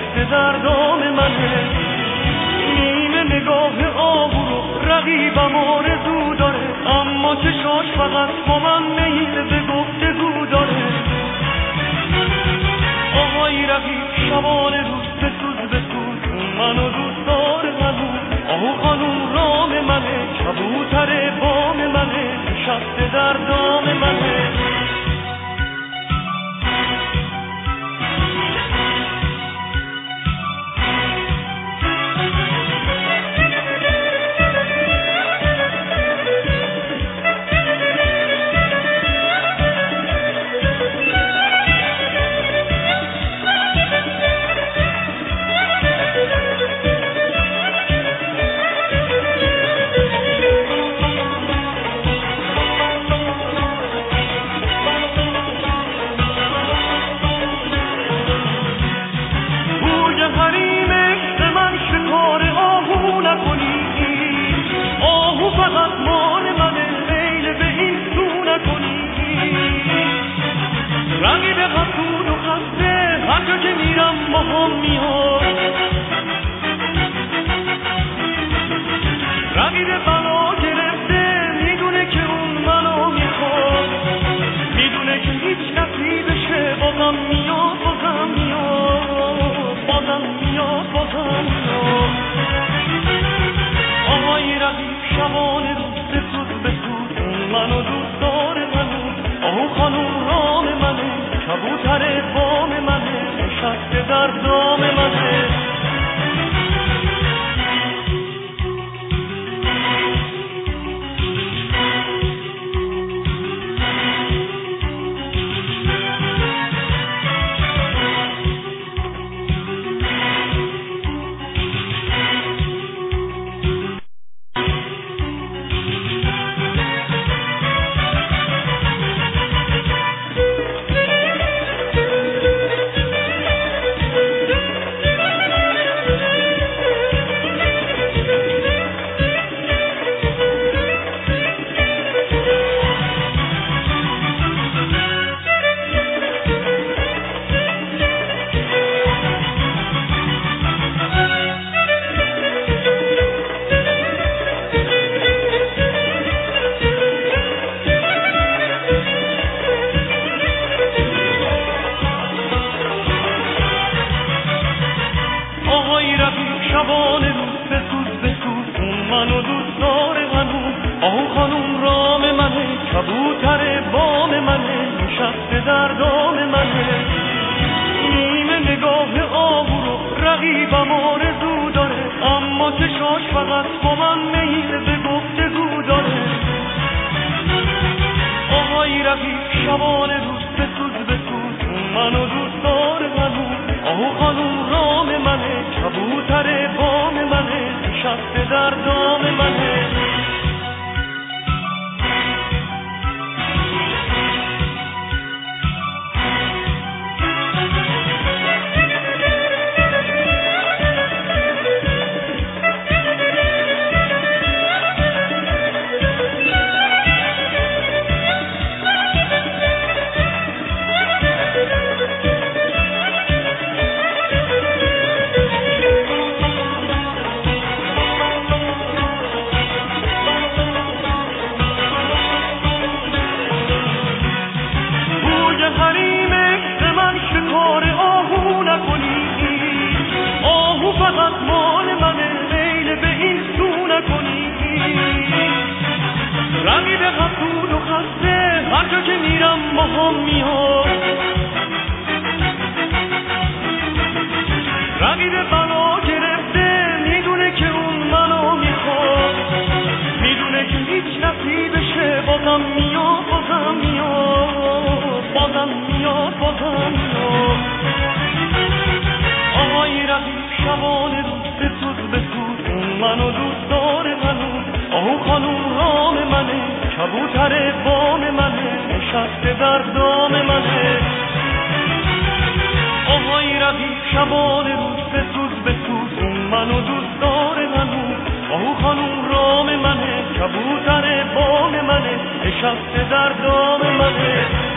نشسته در دام منه. نیمه نگاه آهو رو رقیبم آرزو داره، اما چشاش فقط با من میل به گفتگو داره. آهای رقیب شبان روز بسوز بسوز، منو دوست داره هنوز. آهو خانوم رام منه، کبوتر بام منه، نشسته در دام منه. کبوتر بام منه، نشسته در دام منه. آهای رقیب شبان روز بسوز بسوز، منو دوست داره هنوز. آهو خانوم رام منه، کبوتر بام منه، نشسته در دام منه.